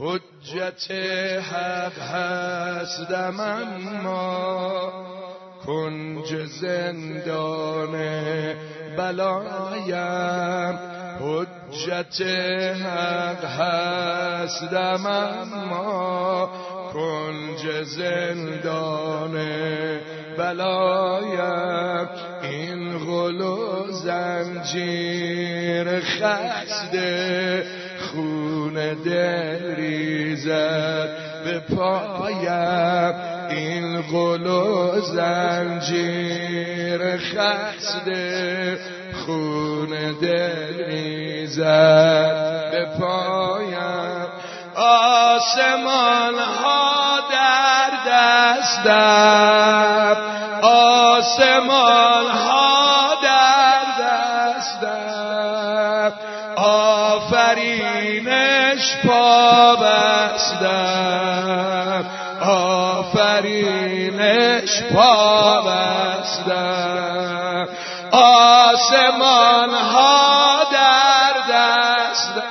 حجت حق هستم اما کنج زندان بلایم. حجت حق هستم اما کنج زندان بلایم. این غل و زنجیر خسته خون دل ریزد به پایم. این غل و زنجیر خسته خون دل ریزد به پایم. آسمان ها در دستم، آسمان ها در دستم، آفرینش پا بستم، آفرینش پا بستم. آسمان ها در دستم.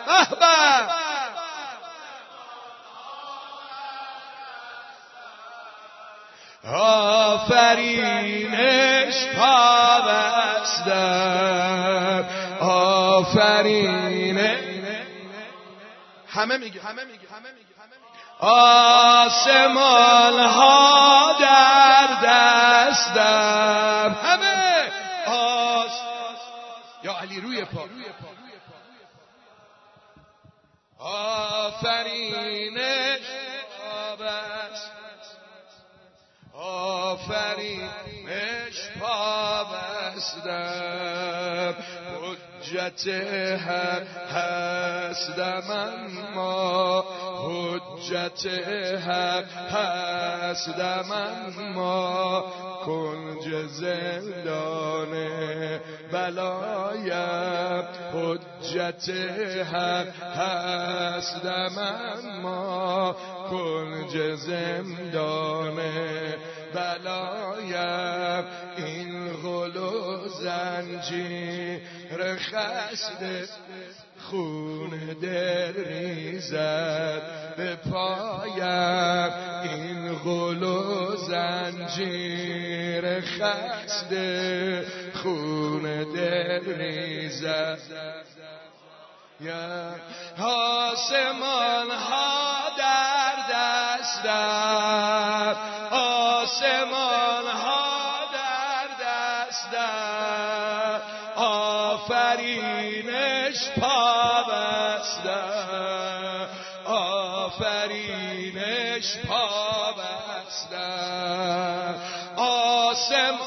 آفرینش پا بستم، آفرینش. همه میگه آسمان ها در دستم. همه یا علی روی پا. آفرینش پا بستم، آفرینش پا بستم. حجت حق هستم اما حجت حق هستم اما کنج زندان بلایم. حجت حق هستم اما کنج زندان بلایم. این غل و زنجیر خسته خون دل ریزد به پایم. این غل و زنجیر خسته خون دل ریزد. آسمان ها در دستم، آسمان ها در دستم، آفرینش پا بستم، آفرینش پا بستم. آسمان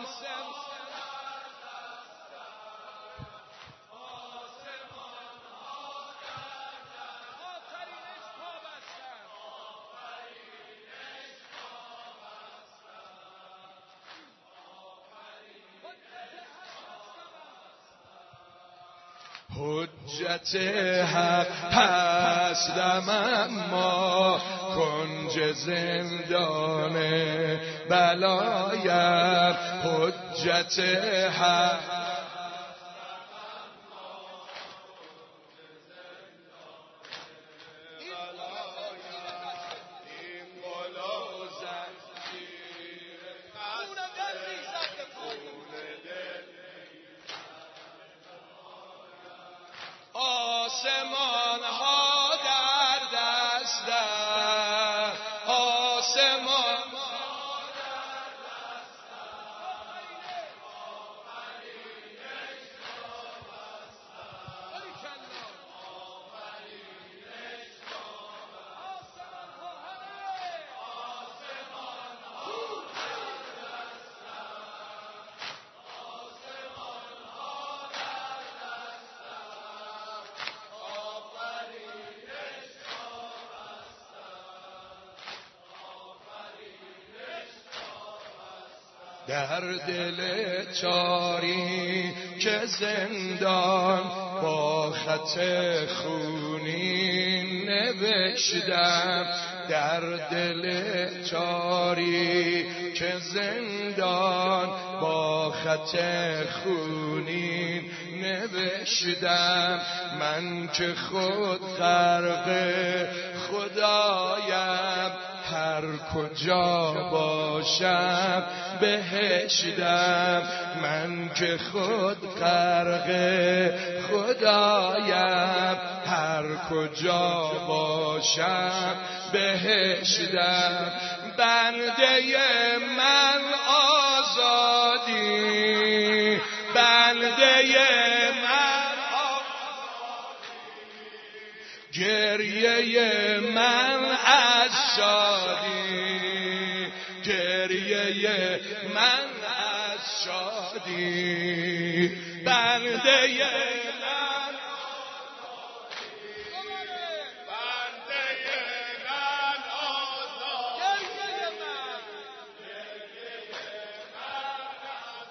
حجت حق هستم اما کنج زندان بلایم. حجت حق آسمان ها در دستم، آسمان ها در دستم، آفرینش پا بستم، آفرینش پا بستم. آسمان ها در دستم، آسمان ها در در دل چاری که زندان با خط خونین نوشتم. در دل چاری که زندان با خط خونین نوشتم من که خود غرق خدایم، هر کجا باشم بهشتم. من که خود غرق خدایم، هر کجا باشم بهشتم. بنده من آزادی، بنده من آزادی، گریه من از شادی، گریه من از شادی. بنده من آزادی، بنده من آزادی، گریه من از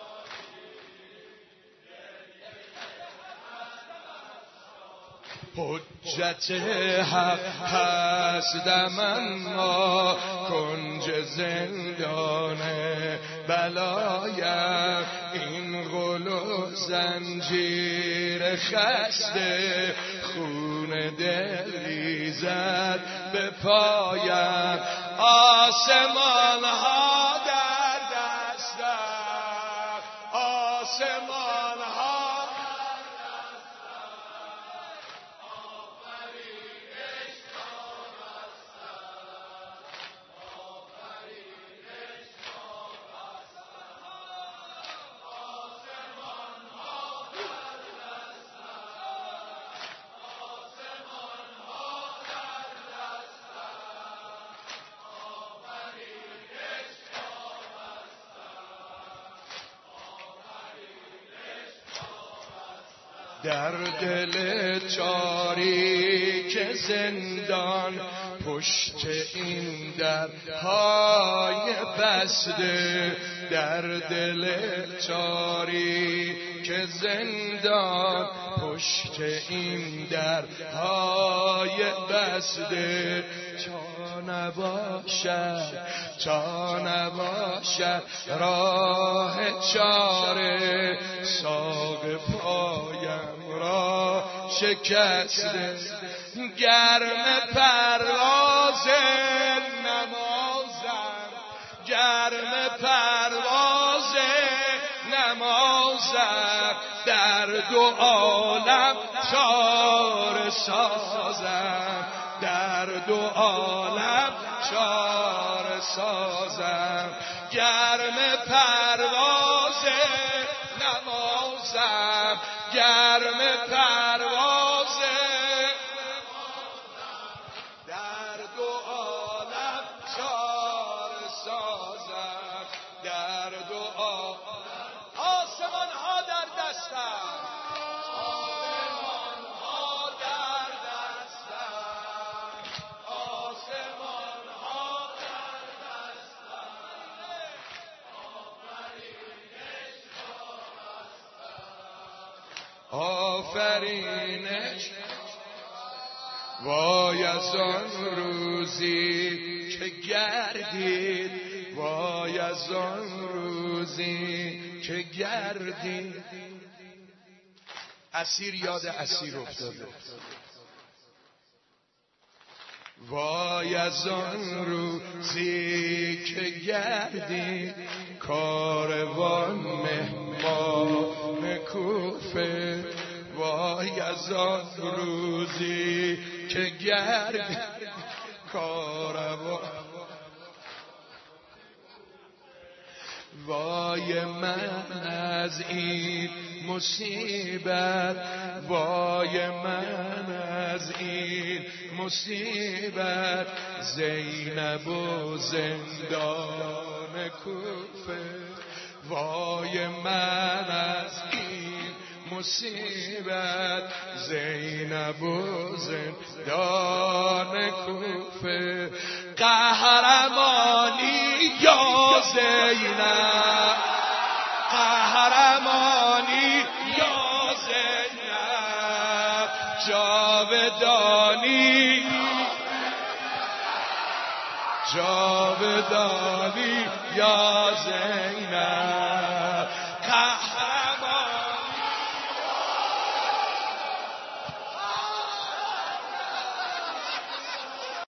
شادی. حجت حق هستم اما کنج زندان بلایم، این غل و زنجیر خسته خون دل ریزد به پایم. آسمان ها در دستم، آسمان ها در دل تاریک زندان، پشت این درهای بسته. در دل تاریک زندان، پشت این درهای بسته. تا نباشد، تا نباشد راه چاره، ساق پایم را شکسته. گرم پرواز نمازم، گرم پرواز نمازم، در دو عالم چاره سازم، در دو عالم چاره سازم. گرم پرواز نمازم، گرم پرواز در دو عالم چاره سازم، در دو عالم. آسمان ها در دستم، آسمان ها در دستم، آسمان ها در دستم. آفرینش وای از آن روزی که گردید، وای از آن روزی که گردید. اسیر یاد اسیر افتاده. وای از آن روزی که گردید، کاروان مهمان کوفه. وای از آن روزی که گردید، کاروان. وای من از این مصیبت، وای من از این مصیبت. زینب و زندان کوفه. وای من از این مصیبت، زینب و زندان کوفه. قهرمانی یا زینب، قهرمانی یا زینب. جاودانی، جاودانی یا زینب.